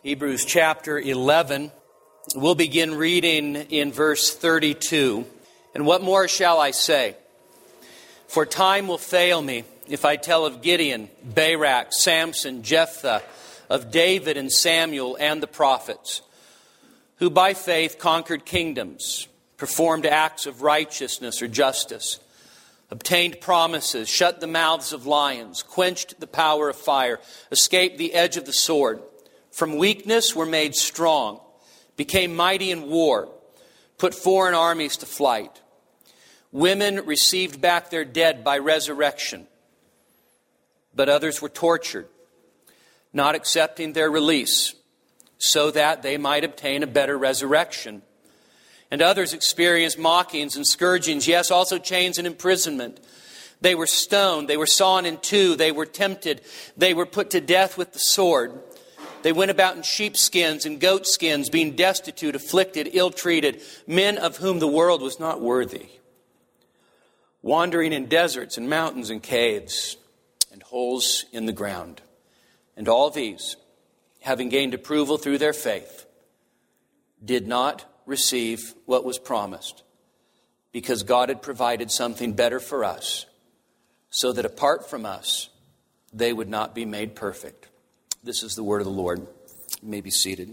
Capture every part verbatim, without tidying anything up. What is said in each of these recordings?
Hebrews chapter eleven. We'll begin reading in verse thirty-two. And what more shall I say? For time will fail me if I tell of Gideon, Barak, Samson, Jephthah, of David and Samuel and the prophets, who by faith conquered kingdoms, performed acts of righteousness or justice, obtained promises, shut the mouths of lions, quenched the power of fire, escaped the edge of the sword. From weakness were made strong, became mighty in war, put foreign armies to flight. Women received back their dead by resurrection, but others were tortured, not accepting their release, so that they might obtain a better resurrection. And others experienced mockings and scourgings, yes, also chains and imprisonment. They were stoned, they were sawn in two, they were tempted, they were put to death with the sword. They went about in sheepskins and goatskins, being destitute, afflicted, ill-treated, men of whom the world was not worthy, wandering in deserts and mountains and caves and holes in the ground. And all these, having gained approval through their faith, did not receive what was promised, because God had provided something better for us, so that apart from us, they would not be made perfect. This is the word of the Lord. You may be seated.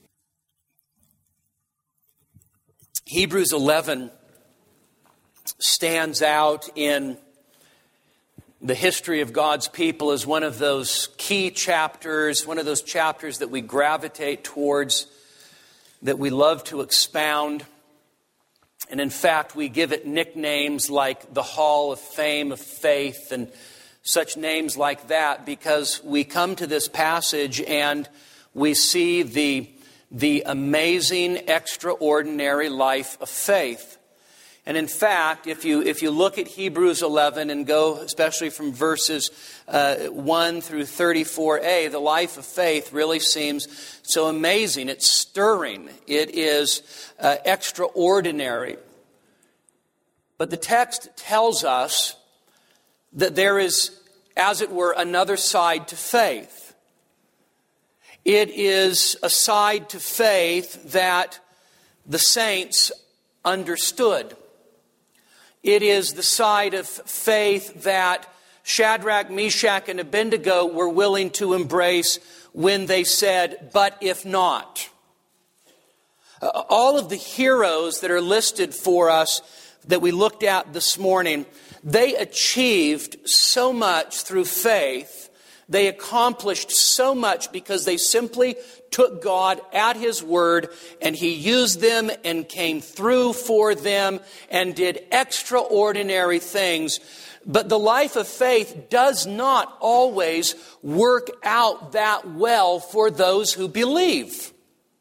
Hebrews eleven stands out in the history of God's people as one of those key chapters, one of those chapters that we gravitate towards, that we love to expound. And in fact, we give it nicknames like the Hall of Fame of Faith and such names like that, because we come to this passage and we see the, the amazing, extraordinary life of faith. And in fact, if you if you look at Hebrews eleven and go especially from verses uh, one through thirty-four a, the life of faith really seems so amazing. It's stirring. It is uh, extraordinary. But the text tells us that there is, as it were, another side to faith. It is a side to faith that the saints understood. It is the side of faith that Shadrach, Meshach, and Abednego were willing to embrace when they said, "But if not." All of the heroes that are listed for us that we looked at this morning, they achieved so much through faith. They accomplished so much because they simply took God at His word, and He used them and came through for them and did extraordinary things. But the life of faith does not always work out that well for those who believe.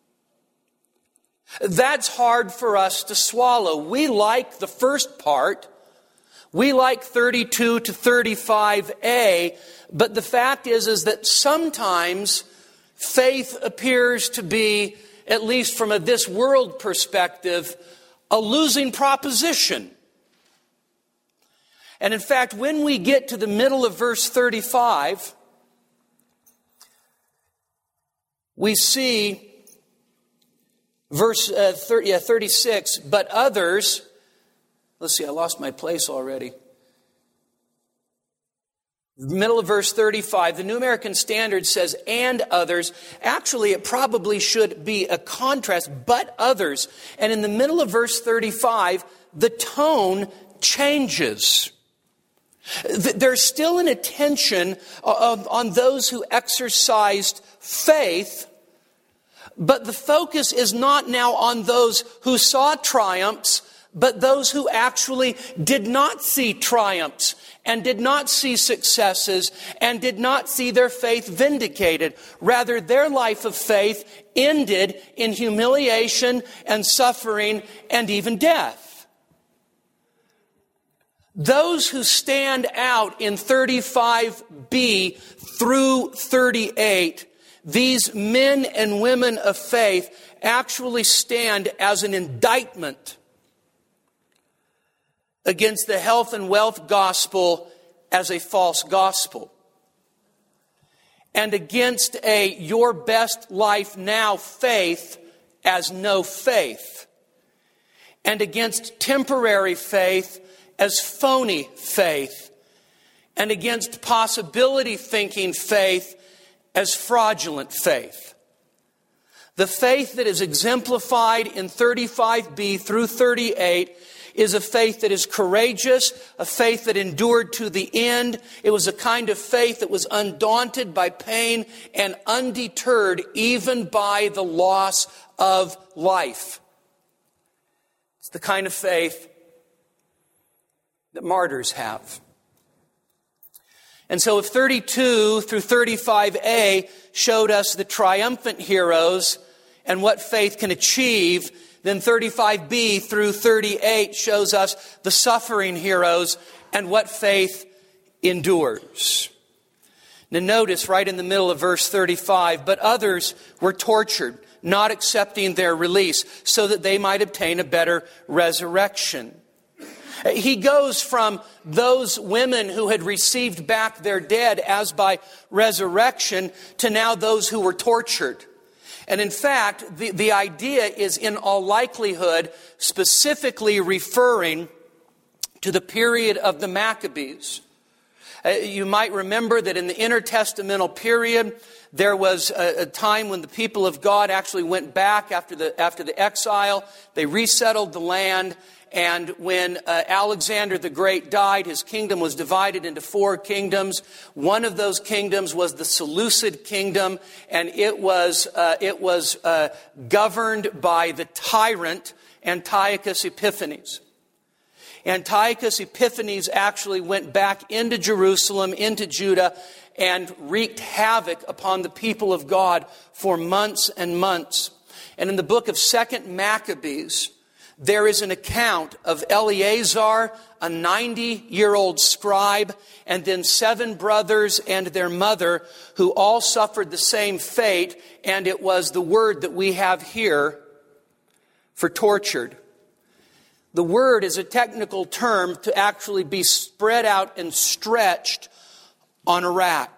That's hard for us to swallow. We like the first part. We like thirty-two to thirty-five a, but the fact is, is that sometimes faith appears to be, at least from a this world perspective, a losing proposition. And in fact, when we get to the middle of verse thirty-five, we see verse uh, thirty, yeah, thirty-six, but others, let's see, I lost my place already. Middle of verse thirty-five, the New American Standard says, and others. Actually, it probably should be a contrast, but others. And in the middle of verse thirty-five, the tone changes. There's still an attention on those who exercised faith, but the focus is not now on those who saw triumphs, but those who actually did not see triumphs and did not see successes and did not see their faith vindicated. Rather, their life of faith ended in humiliation and suffering and even death. Those who stand out in thirty-five b through thirty-eight, these men and women of faith actually stand as an indictment against the health and wealth gospel as a false gospel. and against a your best life now faith as no faith, and against temporary faith as phony faith, and against possibility thinking faith as fraudulent faith. The faith that is exemplified in thirty-five b through thirty-eight is a faith that is courageous, a faith that endured to the end. It was a kind of faith that was undaunted by pain and undeterred even by the loss of life. It's the kind of faith that martyrs have. And so if thirty-two through thirty-five a showed us the triumphant heroes and what faith can achieve, then thirty-five b through thirty-eight shows us the suffering heroes and what faith endures. Now notice right in the middle of verse thirty-five, but others were tortured, not accepting their release, so that they might obtain a better resurrection. He goes from those women who had received back their dead as by resurrection to now those who were tortured. And in fact, the, the idea is in all likelihood specifically referring to the period of the Maccabees. Uh, you might remember that in the intertestamental period, there was a, a time when the people of God actually went back after the, after the exile. They resettled the land. And when uh, Alexander the Great died, his kingdom was divided into four kingdoms. One of those kingdoms was the Seleucid kingdom, and it was uh, it was uh, governed by the tyrant Antiochus Epiphanes. Antiochus Epiphanes actually went back into Jerusalem, into Judah, and wreaked havoc upon the people of God for months and months. And in the book of Second Maccabees, there is an account of Eleazar, a ninety-year-old scribe, and then seven brothers and their mother who all suffered the same fate, and it was the word that we have here for tortured. The word is a technical term to actually be spread out and stretched on a rack.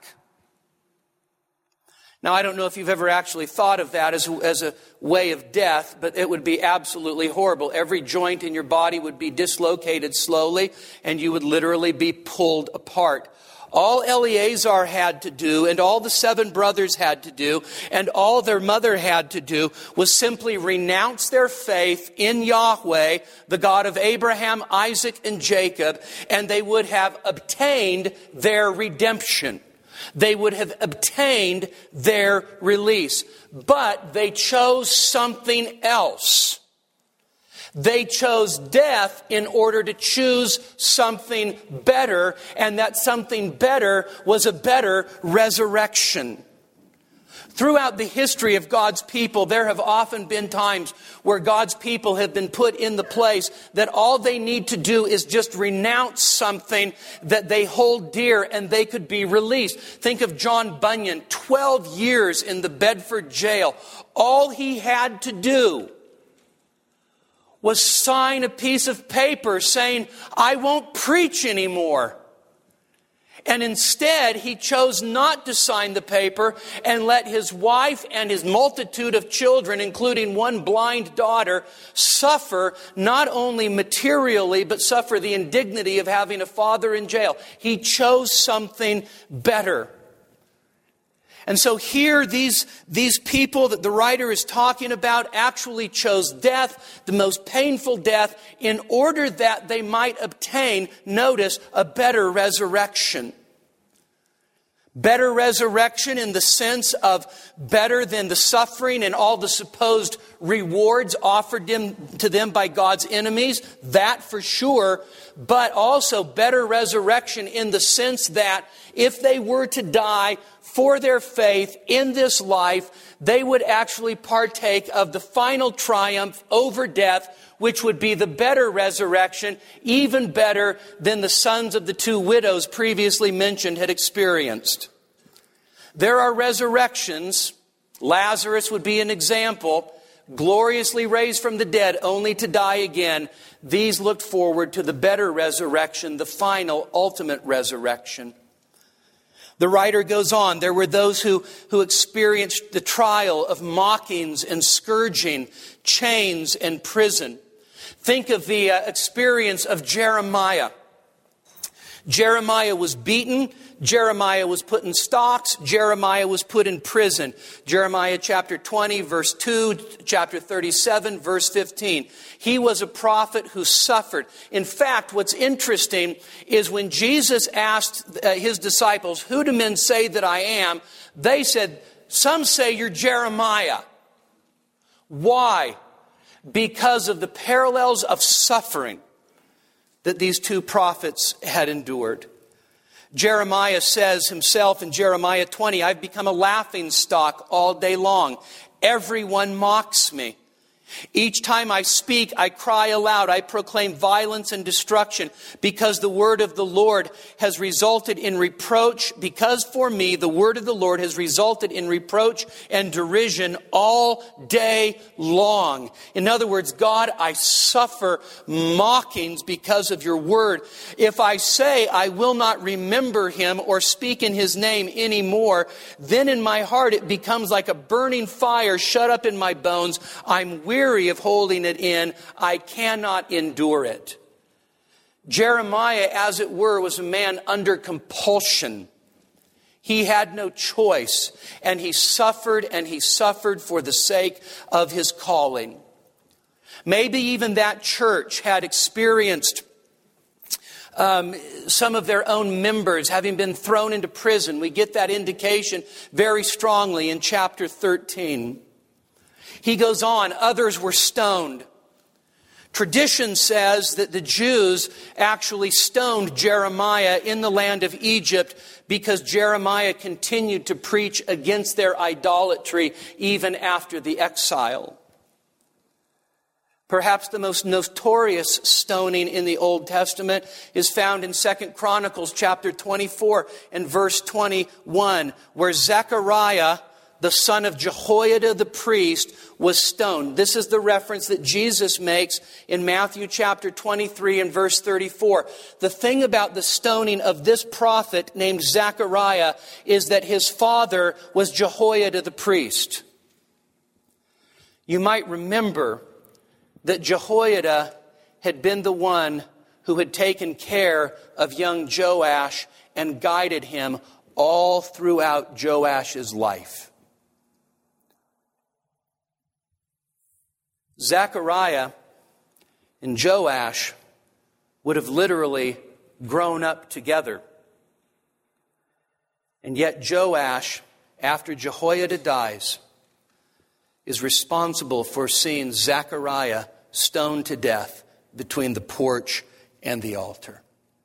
Now, I don't know if you've ever actually thought of that as, as a way of death, but it would be absolutely horrible. Every joint in your body would be dislocated slowly, and you would literally be pulled apart. All Eleazar had to do, and all the seven brothers had to do, and all their mother had to do, was simply renounce their faith in Yahweh, the God of Abraham, Isaac, and Jacob, and they would have obtained their redemption. They would have obtained their release. But they chose something else. They chose death in order to choose something better, and that something better was a better resurrection. Throughout the history of God's people, there have often been times where God's people have been put in the place that all they need to do is just renounce something that they hold dear and they could be released. Think of John Bunyan, twelve years in the Bedford jail. All he had to do was sign a piece of paper saying, I won't preach anymore. And instead, he chose not to sign the paper and let his wife and his multitude of children, including one blind daughter, suffer not only materially, but suffer the indignity of having a father in jail. He chose something better. And so here, these, these people that the writer is talking about actually chose death, the most painful death, in order that they might obtain, notice, a better resurrection. Better resurrection in the sense of better than the suffering and all the supposed rewards offered them, to them by God's enemies. That for sure. But also better resurrection in the sense that if they were to die for their faith in this life, they would actually partake of the final triumph over death, which would be the better resurrection, even better than the sons of the two widows previously mentioned had experienced. There are resurrections. Lazarus would be an example, gloriously raised from the dead, only to die again. These looked forward to the better resurrection, the final, ultimate resurrection. The writer goes on, there were those who, who experienced the trial of mockings and scourging, chains and prison. Think of the uh, experience of Jeremiah. Jeremiah was beaten. Jeremiah was put in stocks. Jeremiah was put in prison. Jeremiah chapter twenty, verse two, chapter thirty-seven, verse fifteen. He was a prophet who suffered. In fact, what's interesting is when Jesus asked uh, his disciples, "Who do men say that I am?" They said, "Some say you're Jeremiah." Why? Because of the parallels of suffering that these two prophets had endured. Jeremiah says himself in Jeremiah twenty, "I've become a laughing stock all day long. Everyone mocks me. Each time I speak, I cry aloud. I proclaim violence and destruction because the word of the Lord has resulted in reproach. Because for me, the word of the Lord has resulted in reproach and derision all day long." In other words, God, I suffer mockings because of your word. If I say I will not remember him or speak in his name anymore, then in my heart it becomes like a burning fire shut up in my bones. I'm weary of holding it in. I cannot endure it. Jeremiah, as it were, was a man under compulsion. He had no choice, and he suffered, and he suffered for the sake of his calling. Maybe even that church had experienced Um, some of their own members having been thrown into prison. We get that indication very strongly in chapter thirteen. He goes on, others were stoned. Tradition says that the Jews actually stoned Jeremiah in the land of Egypt because Jeremiah continued to preach against their idolatry even after the exile. Perhaps the most notorious stoning in the Old Testament is found in Second Chronicles chapter twenty-four and verse twenty-one, where Zechariah, the son of Jehoiada the priest, was stoned. This is the reference that Jesus makes in Matthew chapter twenty-three and verse thirty-four. The thing about the stoning of this prophet named Zechariah is that his father was Jehoiada the priest. You might remember that Jehoiada had been the one who had taken care of young Joash and guided him all throughout Joash's life. Zechariah and Joash would have literally grown up together. And yet Joash, after Jehoiada dies, is responsible for seeing Zechariah stoned to death between the porch and the altar.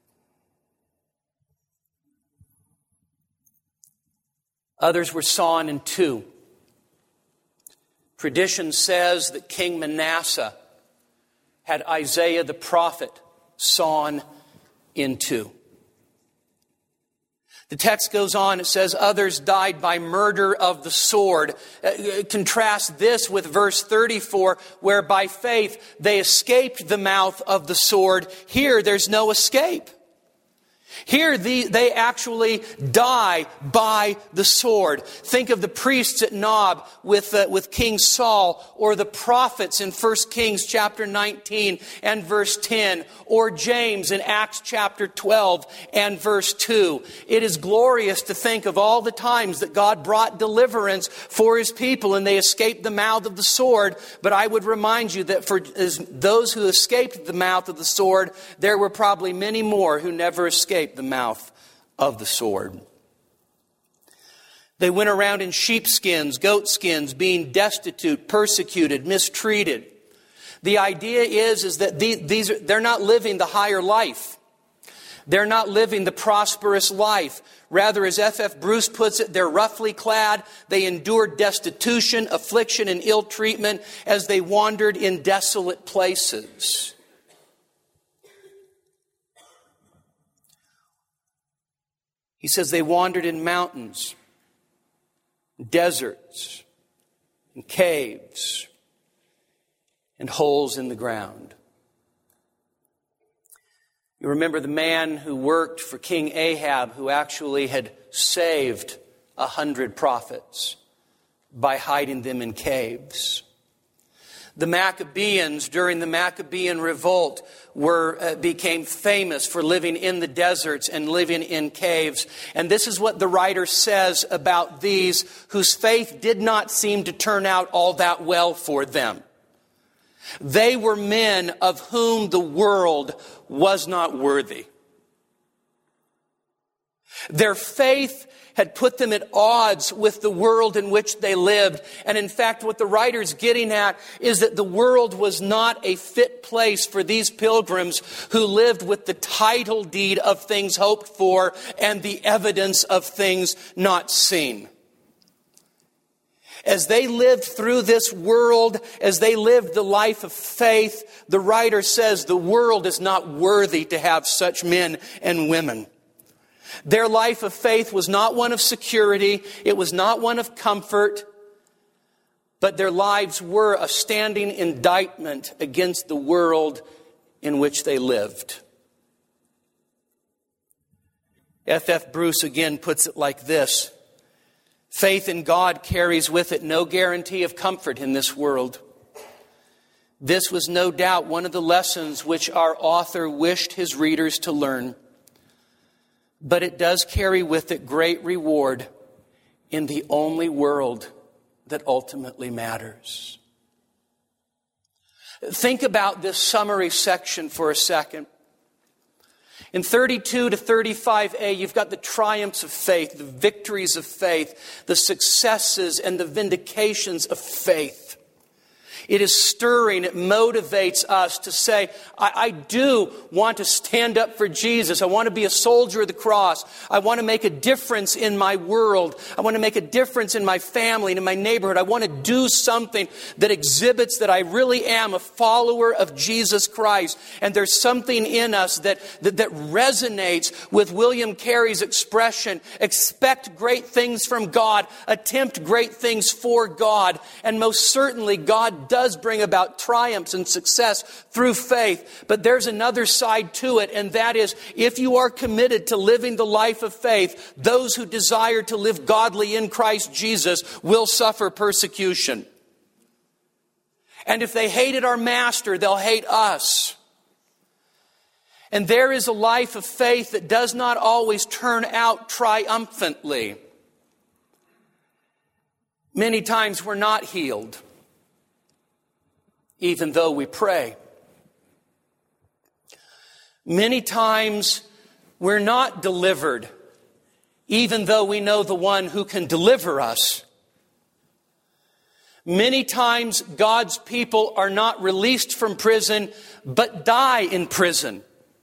Others were sawn in two. Tradition says that King Manasseh had Isaiah the prophet sawn in two. The text goes on, it says, others died by murder of the sword. Uh, contrast this with verse thirty-four, where by faith they escaped the mouth of the sword. Here, there's no escape. Here, the, they actually die by the sword. Think of the priests at Nob with, uh, with King Saul, or the prophets in First Kings chapter nineteen and verse ten, or James in Acts chapter twelve and verse two. It is glorious to think of all the times that God brought deliverance for his people and they escaped the mouth of the sword. But I would remind you that for those who escaped the mouth of the sword, there were probably many more who never escaped the mouth of the sword. They went around in sheepskins, goatskins, being destitute, persecuted, mistreated. The idea is, is that these are, they're not living the higher life. They're not living the prosperous life. Rather, as F F Bruce puts it, they're roughly clad. They endured destitution, affliction, and ill treatment as they wandered in desolate places. He says they wandered in mountains, deserts, and caves, and holes in the ground. You remember the man who worked for King Ahab, who actually had saved a hundred prophets by hiding them in caves. The Maccabees, during the Maccabean revolt, were uh, became famous for living in the deserts and living in caves. And this is what the writer says about these whose faith did not seem to turn out all that well for them. They were men of whom the world was not worthy. Their faith had put them at odds with the world in which they lived. And in fact, what the writer's getting at is that the world was not a fit place for these pilgrims who lived with the title deed of things hoped for and the evidence of things not seen. As they lived through this world, as they lived the life of faith, the writer says the world is not worthy to have such men and women. Their life of faith was not one of security. It was not one of comfort. But their lives were a standing indictment against the world in which they lived. F F Bruce again puts it like this. Faith in God carries with it no guarantee of comfort in this world. This was no doubt one of the lessons which our author wished his readers to learn. But it does carry with it great reward in the only world that ultimately matters. Think about this summary section for a second. In thirty-two to thirty-five a, you've got the triumphs of faith, the victories of faith, the successes and the vindications of faith. It is stirring. It motivates us to say, I, I do want to stand up for Jesus. I want to be a soldier of the cross. I want to make a difference in my world. I want to make a difference in my family and in my neighborhood. I want to do something that exhibits that I really am a follower of Jesus Christ. And there's something in us that, that, that resonates with William Carey's expression, expect great things from God, attempt great things for God. And most certainly God does does bring about triumphs and success through faith. But there's another side to it, and that is if you are committed to living the life of faith, those who desire to live godly in Christ Jesus will suffer persecution. And if they hated our master, they'll hate us. And there is a life of faith that does not always turn out triumphantly. Many times we're not healed, even though we pray. Many times we're not delivered, even though we know the one who can deliver us. Many times God's people are not released from prison, but die in prison.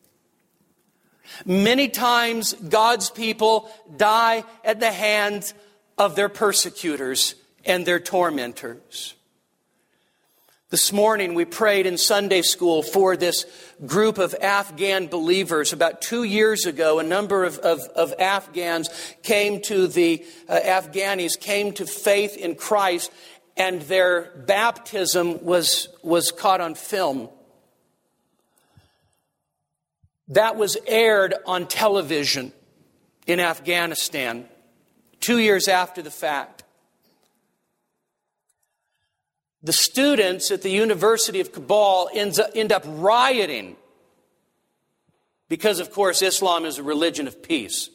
Many times God's people die at the hands of their persecutors and their tormentors. This morning we prayed in Sunday school for this group of Afghan believers. About two years ago, a number of, of, of Afghans came to the, uh, Afghanis came to faith in Christ, and their baptism was, was caught on film. That was aired on television in Afghanistan two years after the fact. The students at the University of Kabul ends up, end up rioting because, of course, Islam is a religion of peace.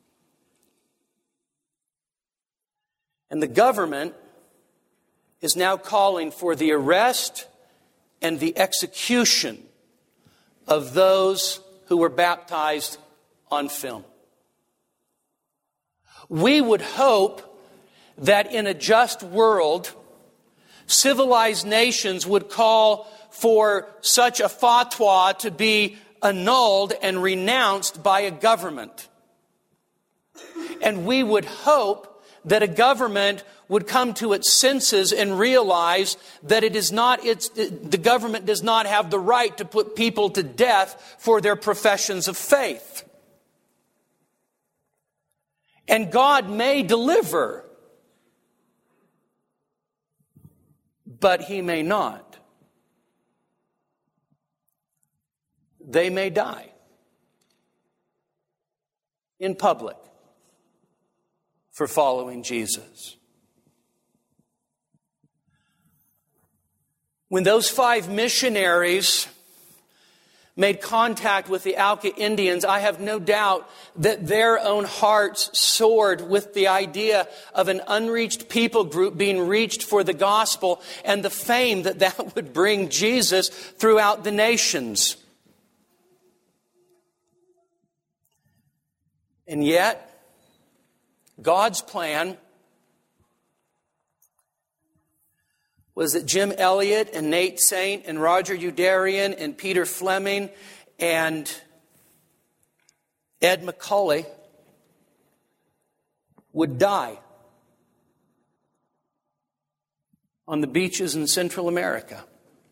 And the government is now calling for the arrest and the execution of those who were baptized on film. We would hope that in a just world, civilized nations would call for such a fatwa to be annulled and renounced by a government. And we would hope that a government would come to its senses and realize that it is not its, the government does not have the right to put people to death for their professions of faith. And God may deliver, but He may not. They may die. in public for following Jesus. When those five missionaries made contact with the Auca Indians, I have no doubt that their own hearts soared with the idea of an unreached people group being reached for the gospel and the fame that that would bring Jesus throughout the nations. And yet, God's plan was that Jim Elliot and Nate Saint and Roger Youderian and Peter Fleming and Ed McCully would die on the beaches in Central America.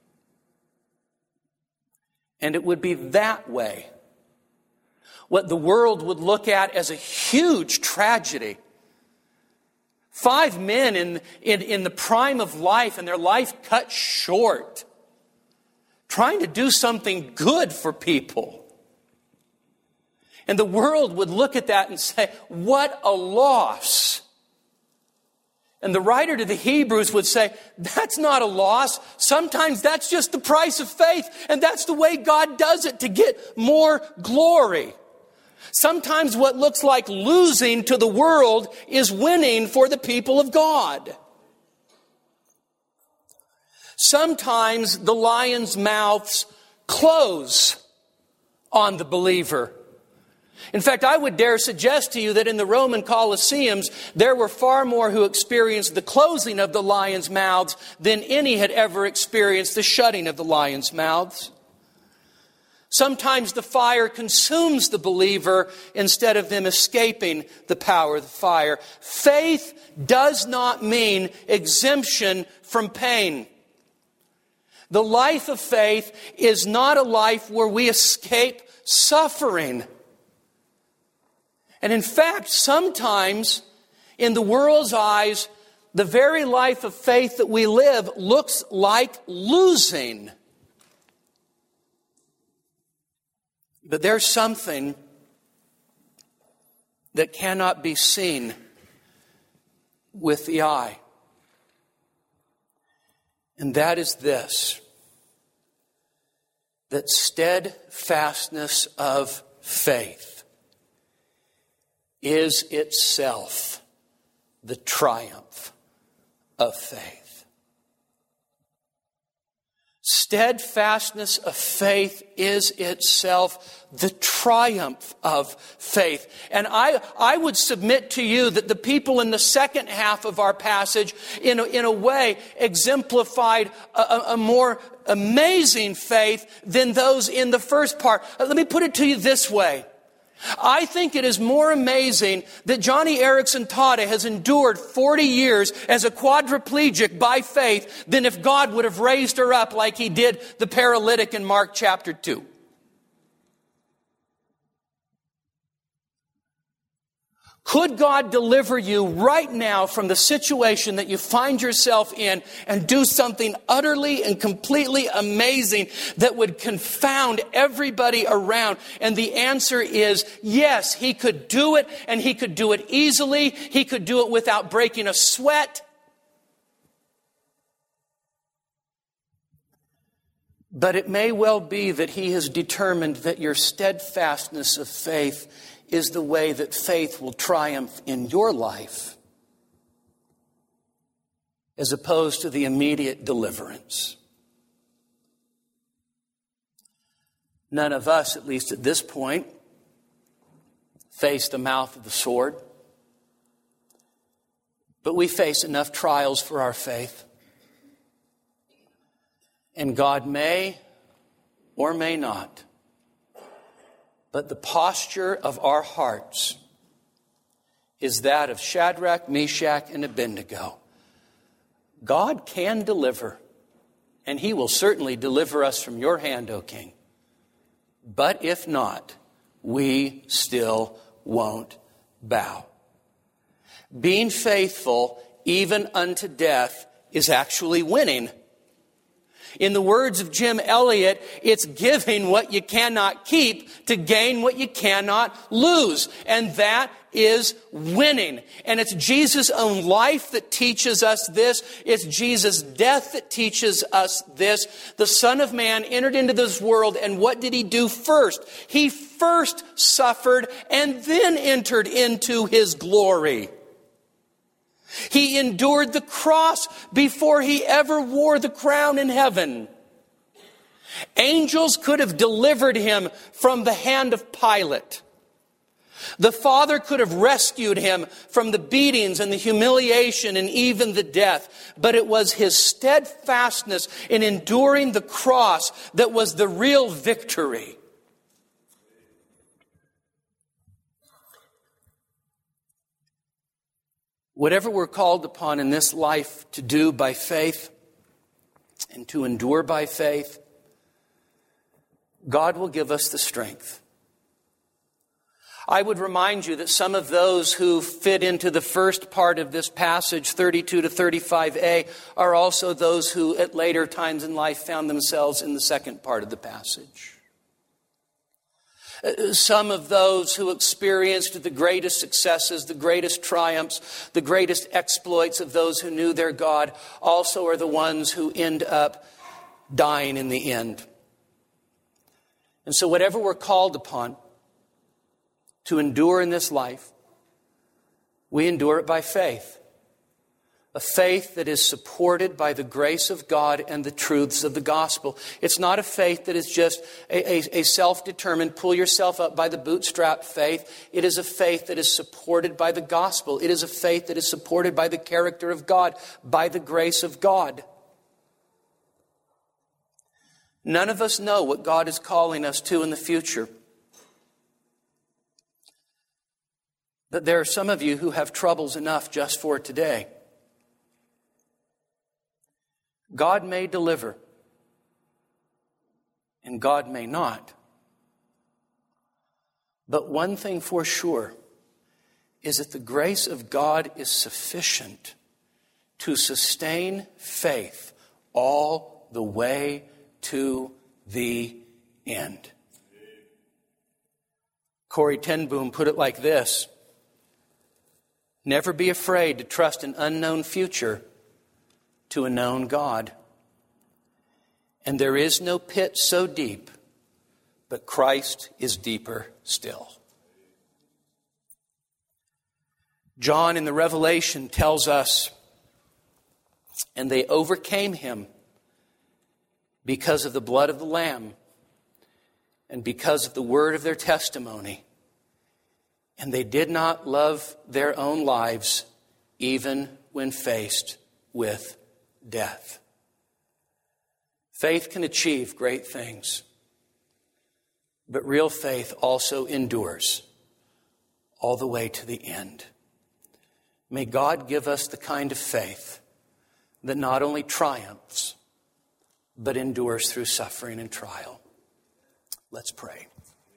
And it would be that way. What the world would look at as a huge tragedy. Five men in, in, in the prime of life and their life cut short. Trying to do something good for people. And the world would look at that and say, what a loss. And the writer to the Hebrews would say, that's not a loss. Sometimes that's just the price of faith. And that's the way God does it to get more glory. Sometimes what looks like losing to the world is winning for the people of God. Sometimes the lions' mouths close on the believer. In fact, I would dare suggest to you that in the Roman Colosseums, there were far more who experienced the closing of the lions' mouths than any had ever experienced the shutting of the lions' mouths. Sometimes the fire consumes the believer instead of them escaping the power of the fire. Faith does not mean exemption from pain. The life of faith is not a life where we escape suffering. And in fact, sometimes in the world's eyes, the very life of faith that we live looks like losing. But there's something that cannot be seen with the eye. And that is this, that steadfastness of faith is itself the triumph of faith. Steadfastness of faith is itself the triumph of faith. And I, I would submit to you that the people in the second half of our passage, in a, in a way, exemplified a, a more amazing faith than those in the first part. Let me put it to you this way. I think it is more amazing that Johnny Erickson Tada has endured forty years as a quadriplegic by faith than if God would have raised her up like he did the paralytic in Mark chapter two. Could God deliver you right now from the situation that you find yourself in and do something utterly and completely amazing that would confound everybody around? And the answer is yes, he could do it, and he could do it easily. He could do it without breaking a sweat. But it may well be that he has determined that your steadfastness of faith is the way that faith will triumph in your life, as opposed to the immediate deliverance. None of us, at least at this point, face the mouth of the sword. But we face enough trials for our faith. And God may or may not. But the posture of our hearts is that of Shadrach, Meshach, and Abednego. God can deliver, and he will certainly deliver us from your hand, O King. But if not, we still won't bow. Being faithful even unto death is actually winning. In the words of Jim Elliot, it's giving what you cannot keep to gain what you cannot lose. And that is winning. And it's Jesus' own life that teaches us this. It's Jesus' death that teaches us this. The Son of Man entered into this world, and what did he do first? He first suffered and then entered into his glory. He endured the cross before he ever wore the crown in heaven. Angels could have delivered him from the hand of Pilate. The Father could have rescued him from the beatings and the humiliation and even the death. But it was his steadfastness in enduring the cross that was the real victory. Whatever we're called upon in this life to do by faith and to endure by faith, God will give us the strength. I would remind you that some of those who fit into the first part of this passage, thirty-two to thirty-five a, are also those who at later times in life found themselves in the second part of the passage. Some of those who experienced the greatest successes, the greatest triumphs, the greatest exploits of those who knew their God also are the ones who end up dying in the end. And so whatever we're called upon to endure in this life, we endure it by faith. A faith that is supported by the grace of God and the truths of the gospel. It's not a faith that is just a, a, a self-determined, pull yourself up by the bootstrap faith. It is a faith that is supported by the gospel. It is a faith that is supported by the character of God, by the grace of God. None of us know what God is calling us to in the future. But there are some of you who have troubles enough just for today. God may deliver, and God may not. But one thing for sure is that the grace of God is sufficient to sustain faith all the way to the end. Corrie ten Boom put it like this: never be afraid to trust an unknown future to a known God. And there is no pit so deep, but Christ is deeper still. John in the Revelation tells us, and they overcame him because of the blood of the Lamb and because of the word of their testimony. And they did not love their own lives even when faced with death. Faith can achieve great things, but real faith also endures all the way to the end. May God give us the kind of faith that not only triumphs, but endures through suffering and trial. Let's pray.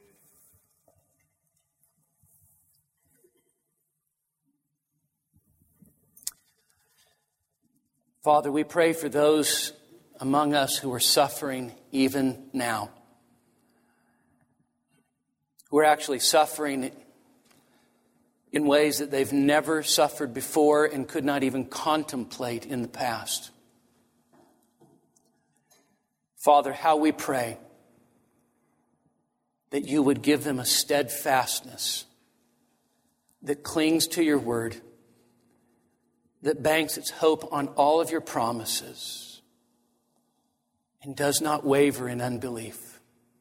Father, we pray for those among us who are suffering even now, who are actually suffering in ways that they've never suffered before and could not even contemplate in the past. Father, how we pray that you would give them a steadfastness that clings to your word, that banks its hope on all of your promises and does not waver in unbelief.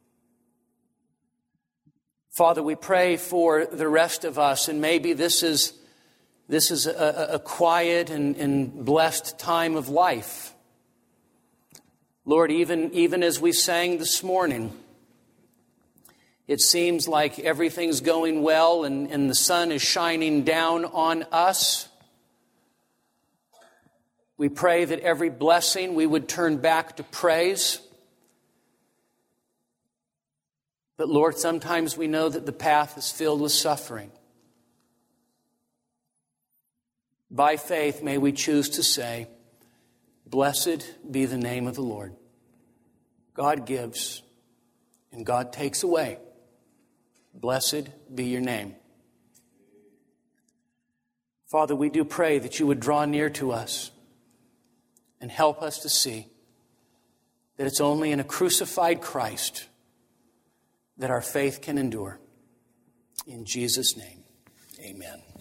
Father, we pray for the rest of us, and maybe this is this is a, a quiet and, and blessed time of life. Lord, even, even as we sang this morning, it seems like everything's going well and, and the sun is shining down on us. We pray that every blessing we would turn back to praise. But Lord, sometimes we know that the path is filled with suffering. By faith, may we choose to say, blessed be the name of the Lord. God gives and God takes away. Blessed be your name. Father, we do pray that you would draw near to us and help us to see that it's only in a crucified Christ that our faith can endure. In Jesus' name, amen.